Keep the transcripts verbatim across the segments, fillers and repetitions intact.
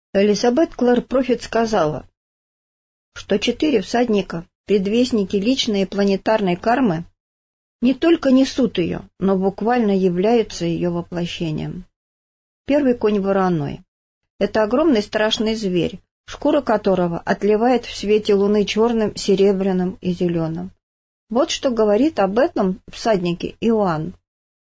Элизабет Клэр Профит сказала, что четыре всадника, предвестники личной и планетарной кармы, не только несут ее, но буквально являются ее воплощением. Первый конь вороной. Это огромный страшный зверь, шкура которого отливает в свете луны черным, серебряным и зеленым. Вот что говорит об этом всаднике Иоанн.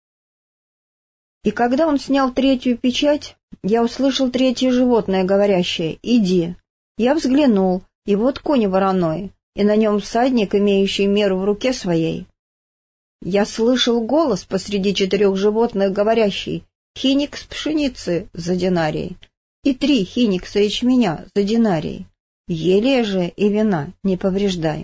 «И когда он снял третью печать, я услышал третье животное, говорящее: «Иди». Я взглянул, и вот конь вороной, и на нем всадник, имеющий меру в руке своей. Я слышал голос посреди четырех животных, говорящий: «Хиникс пшеницы за динарий, и три хиникса ячменя за динарий, елея же и вина не повреждай».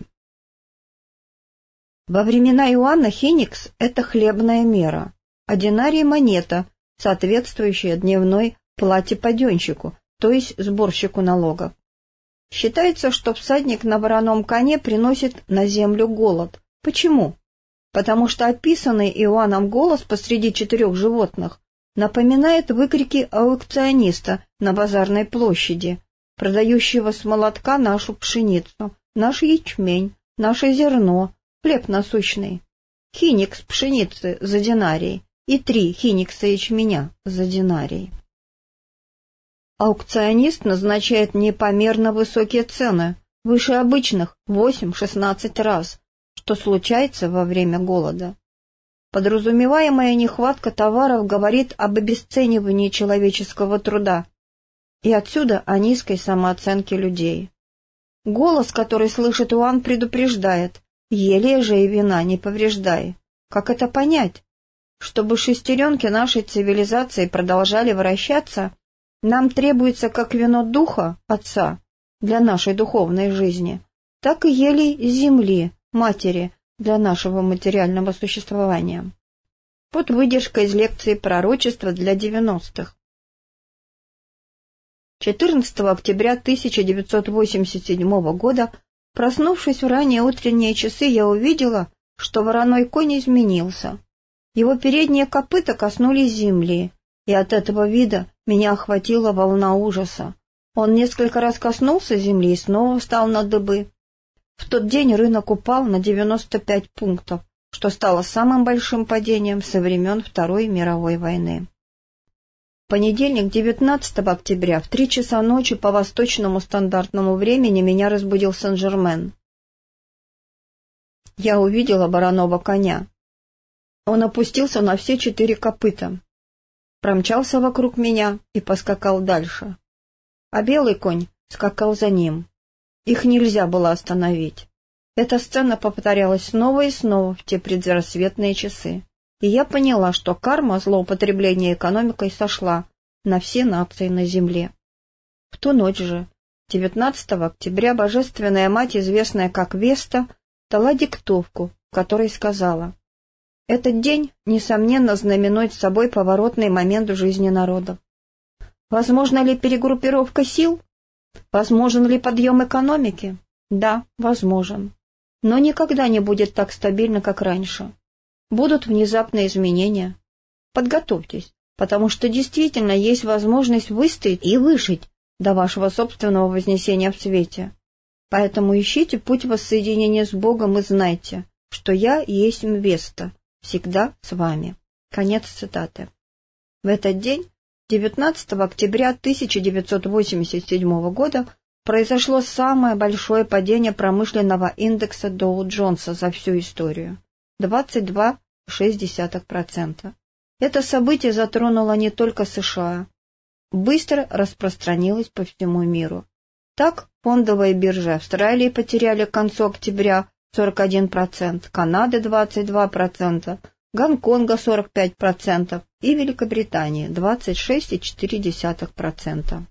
Во времена Иоанна хиникс — это хлебная мера, а динарий — монета, соответствующая дневной плате паденщику, то есть сборщику налогов. Считается, что всадник на вороном коне приносит на землю голод. Почему? Потому что описанный Иоанном голос посреди четырех животных напоминает выкрики аукциониста на базарной площади, продающего с молотка нашу пшеницу, наш ячмень, наше зерно, хлеб насущный. Хиникс пшеницы за динарий и три хиникса ячменя за динарий. Аукционист назначает непомерно высокие цены, выше обычных восемь-шестнадцать раз, что случается во время голода. Подразумеваемая нехватка товаров говорит об обесценивании человеческого труда, и отсюда о низкой самооценке людей. Голос, который слышит Иоанн, предупреждает: «Елея же и вина не повреждай». Как это понять? Чтобы шестеренки нашей цивилизации продолжали вращаться, нам требуется как вино Духа, Отца, для нашей духовной жизни, так и елей земли, Матери, для нашего материального существования. Вот выдержка из лекции «Пророчество для девяностых». четырнадцатого октября тысяча девятьсот восемьдесят седьмого года, проснувшись в ранние утренние часы, я увидела, что вороной конь изменился. Его передние копыта коснулись земли, и от этого вида меня охватила волна ужаса. Он несколько раз коснулся земли и снова встал на дыбы. В тот день рынок упал на девяносто пять пунктов, что стало самым большим падением со времен Второй мировой войны. В понедельник, девятнадцатого октября, в три часа ночи по восточному стандартному времени меня разбудил Сен-Жермен. Я увидела вороного коня. Он опустился на все четыре копыта, промчался вокруг меня и поскакал дальше. А белый конь скакал за ним. Их нельзя было остановить. Эта сцена повторялась снова и снова в те предрассветные часы, и я поняла, что карма злоупотребления экономикой сошла на все нации на земле. В ту ночь же, девятнадцатого октября, Божественная Мать, известная как Веста, дала диктовку, в которой сказала: «Этот день, несомненно, знаменует собой поворотный момент в жизни народов. Возможно ли перегруппировка сил? Возможен ли подъем экономики? Да, возможен. Но никогда не будет так стабильно, как раньше. Будут внезапные изменения. Подготовьтесь, потому что действительно есть возможность выстоять и выжить до вашего собственного вознесения в свете. Поэтому ищите путь воссоединения с Богом и знайте, что я есть Веста, всегда с вами». Конец цитаты. В этот день, девятнадцатого октября тысяча девятьсот восемьдесят седьмого года, произошло самое большое падение промышленного индекса Доу-Джонса за всю историю – двадцать два целых шесть десятых процента. Это событие затронуло не только США, быстро распространилось по всему миру. Так, фондовые биржи Австралии потеряли к концу октября сорок один процент, Канады двадцать два процента, Гонконга сорок пять процентов и Великобритании двадцать шесть целых четыре десятых процента.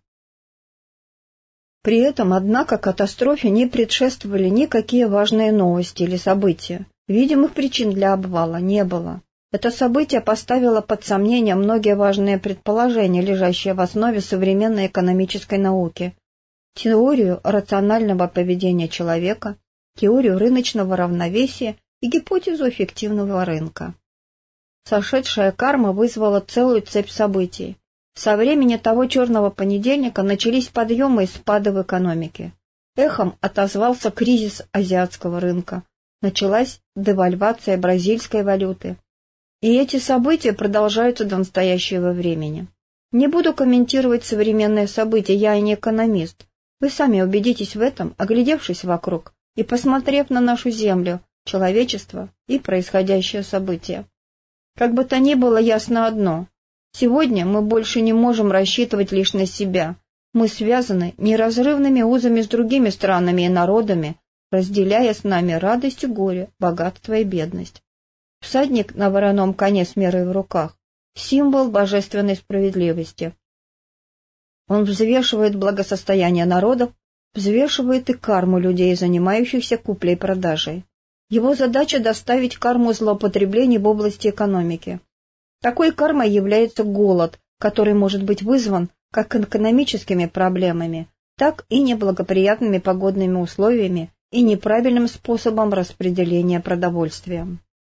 При этом, однако, катастрофе не предшествовали никакие важные новости или события. Видимых причин для обвала не было. Это событие поставило под сомнение многие важные предположения, лежащие в основе современной экономической науки: теорию рационального поведения человека, теорию рыночного равновесия и гипотезу эффективного рынка. Сошедшая карма вызвала целую цепь событий, Со времени того черного понедельника начались подъемы и спады в экономике. Эхом отозвался кризис азиатского рынка. Началась девальвация бразильской валюты. И эти события продолжаются до настоящего времени. Не буду комментировать современные события, я и не экономист. Вы сами убедитесь в этом, оглядевшись вокруг и посмотрев на нашу землю, человечество и происходящее событие. Как бы то ни было, ясно одно. Сегодня мы больше не можем рассчитывать лишь на себя. Мы связаны неразрывными узами с другими странами и народами, разделяя с нами радость и горе, богатство и бедность. Всадник на вороном коне с мерой в руках — символ божественной справедливости. Он взвешивает благосостояние народов, взвешивает и карму людей, занимающихся куплей-продажей. Его задача — доставить карму злоупотреблений в области экономики. Такой кармой является голод, который может быть вызван как экономическими проблемами, так и неблагоприятными погодными условиями и неправильным способом распределения продовольствия.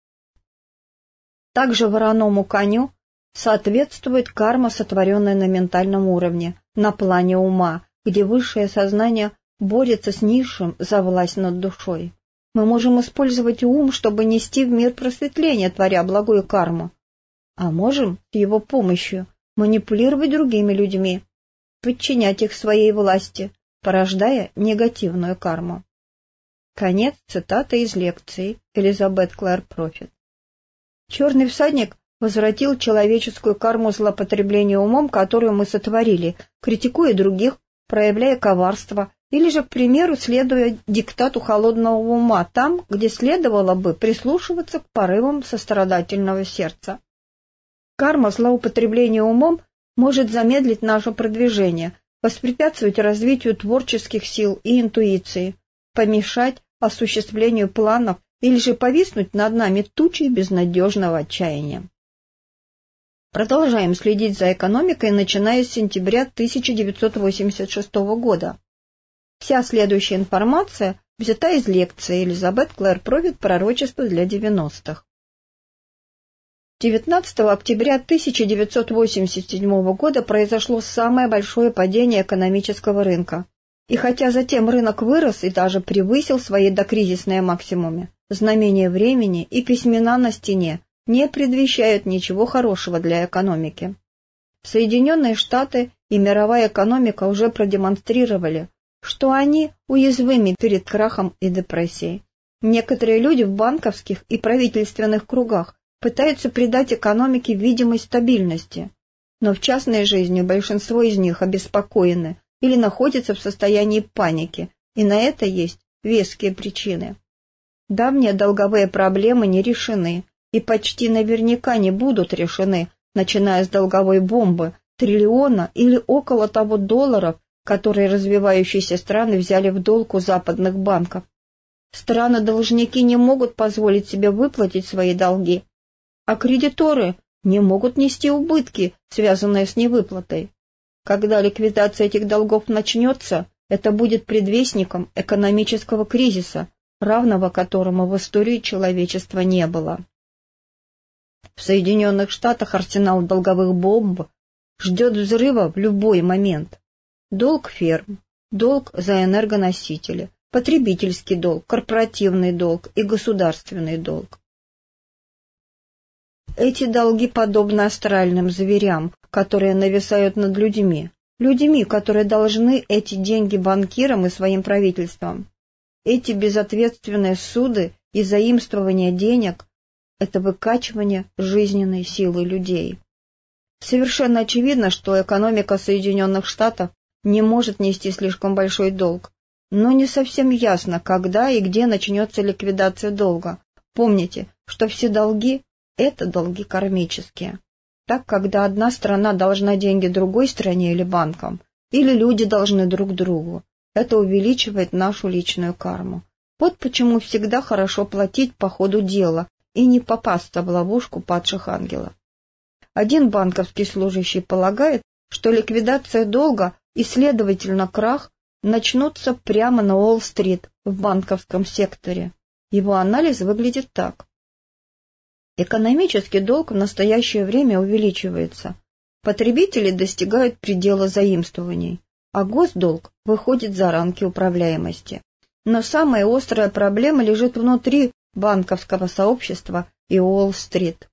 Также вороному коню соответствует карма, сотворенная на ментальном уровне, на плане ума, где высшее сознание борется с низшим за власть над душой. Мы можем использовать ум, чтобы нести в мир просветление, творя благую карму. А можем с его помощью манипулировать другими людьми, подчинять их своей власти, порождая негативную карму. Конец цитаты из лекции Элизабет Клэр Профит. Черный всадник возвратил человеческую карму злоупотребления умом, которую мы сотворили, критикуя других, проявляя коварство, или же, к примеру, следуя диктату холодного ума там, где следовало бы прислушиваться к порывам сострадательного сердца. Карма злоупотребления умом может замедлить наше продвижение, воспрепятствовать развитию творческих сил и интуиции, помешать осуществлению планов или же повиснуть над нами тучей безнадежного отчаяния. Продолжаем следить за экономикой, начиная с сентября тысяча девятьсот восемьдесят шестого года. Вся следующая информация взята из лекции Элизабет Клэр Профит «Пророчество для девяностых». девятнадцатого октября тысяча девятьсот восемьдесят седьмого года произошло самое большое падение экономического рынка. И хотя затем рынок вырос и даже превысил свои докризисные максимумы, знамения времени и письмена на стене не предвещают ничего хорошего для экономики. Соединенные Штаты и мировая экономика уже продемонстрировали, что они уязвимы перед крахом и депрессией. Некоторые люди в банковских и правительственных кругах пытаются придать экономике видимость стабильности, но в частной жизни большинство из них обеспокоены или находятся в состоянии паники, и на это есть веские причины. Давние долговые проблемы не решены и почти наверняка не будут решены, начиная с долговой бомбы, триллиона или около того долларов, которые развивающиеся страны взяли в долг у западных банков. Страны-должники не могут позволить себе выплатить свои долги, а кредиторы не могут нести убытки, связанные с невыплатой. Когда ликвидация этих долгов начнется, это будет предвестником экономического кризиса, равного которому в истории человечества не было. В Соединенных Штатах арсенал долговых бомб ждет взрыва в любой момент. Долг ферм, долг за энергоносители, потребительский долг, корпоративный долг и государственный долг. Эти долги подобны астральным зверям, которые нависают над людьми, людьми, которые должны эти деньги банкирам и своим правительствам. Эти безответственные суды и заимствование денег – это выкачивание жизненной силы людей. Совершенно очевидно, что экономика Соединенных Штатов не может нести слишком большой долг, но не совсем ясно, когда и где начнется ликвидация долга. Помните, что все долги – это долги кармические. Так, когда одна страна должна деньги другой стране или банкам, или люди должны друг другу, это увеличивает нашу личную карму. Вот почему всегда хорошо платить по ходу дела и не попасться в ловушку падших ангелов. Один банковский служащий полагает, что ликвидация долга и, следовательно, крах начнутся прямо на Уолл-стрит в банковском секторе. Его анализ выглядит так. Экономический долг в настоящее время увеличивается. Потребители достигают предела заимствований, а госдолг выходит за рамки управляемости. Но самая острая проблема лежит внутри банковского сообщества и Уолл-стрит.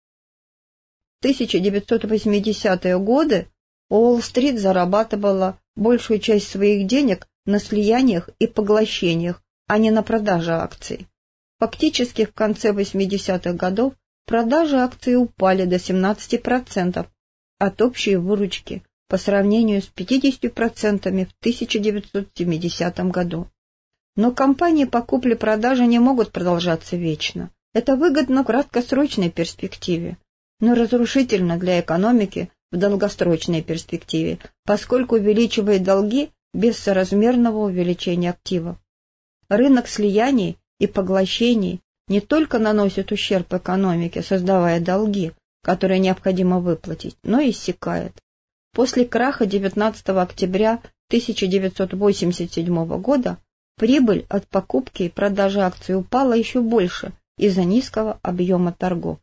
В тысяча девятьсот восьмидесятые годы Уолл-стрит зарабатывала большую часть своих денег на слияниях и поглощениях, а не на продаже акций. Фактически в конце восьмидесятых годов продажи акций упали до семнадцати процентов от общей выручки по сравнению с пятьюдесятью процентами в тысяча девятьсот семидесятом году. Но кампании по купле-продаже не могут продолжаться вечно. Это выгодно в краткосрочной перспективе, но разрушительно для экономики в долгосрочной перспективе, поскольку увеличивает долги без соразмерного увеличения активов. Рынок слияний и поглощений не только наносит ущерб экономике, создавая долги, которые необходимо выплатить, но и иссякает. После краха девятнадцатого октября тысяча девятьсот восемьдесят седьмого года прибыль от покупки и продажи акций упала еще больше из-за низкого объема торгов.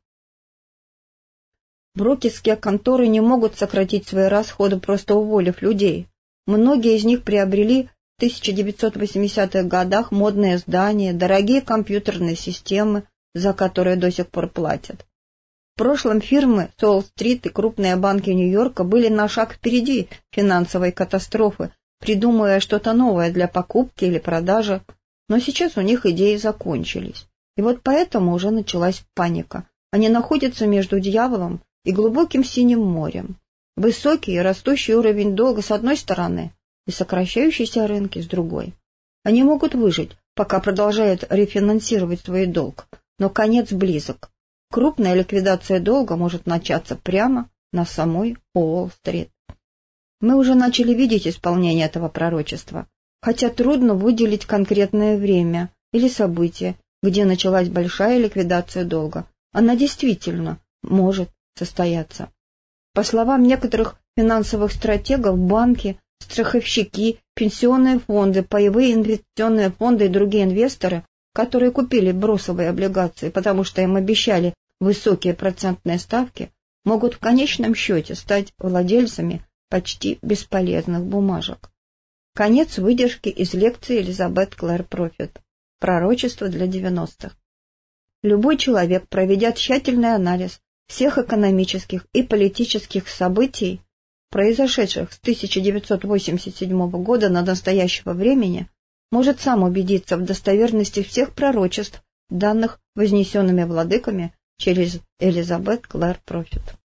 Брокерские конторы не могут сократить свои расходы, просто уволив людей. Многие из них приобрели в тысяча девятьсот восьмидесятых годах модные здания, дорогие компьютерные системы, за которые до сих пор платят. В прошлом фирмы с Уолл-стрит и крупные банки Нью-Йорка были на шаг впереди финансовой катастрофы, придумывая что-то новое для покупки или продажи, но сейчас у них идеи закончились. И вот поэтому уже началась паника. Они находятся между дьяволом и глубоким синим морем. Высокий и растущий уровень долга с одной стороны и сокращающиеся рынки с другой. Они могут выжить, пока продолжают рефинансировать свой долг, но конец близок. Крупная ликвидация долга может начаться прямо на самой Уолл-стрит. Мы уже начали видеть исполнение этого пророчества, хотя трудно выделить конкретное время или событие, где началась большая ликвидация долга. Она действительно может состояться. По словам некоторых финансовых стратегов, банки, страховщики, пенсионные фонды, паевые инвестиционные фонды и другие инвесторы, которые купили бросовые облигации, потому что им обещали высокие процентные ставки, могут в конечном счете стать владельцами почти бесполезных бумажек. Конец выдержки из лекции Элизабет Клэр Профит «Пророчество для девяностых». Любой человек, проведя тщательный анализ всех экономических и политических событий, произошедших с тысяча девятьсот восемьдесят седьмого года до настоящего времени, может сам убедиться в достоверности всех пророчеств, данных вознесенными владыками через Элизабет Клэр Профит.